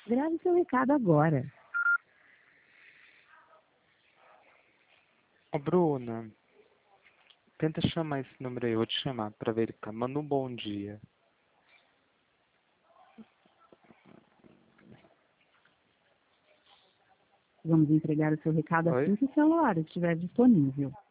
Grave seu recado agora. Ô, Bruna, tenta chamar esse número aí, eu vou te chamar pra verificar. Manda um bom dia. Vamos entregar o seu recado Oi? assim que o celular estiver disponível.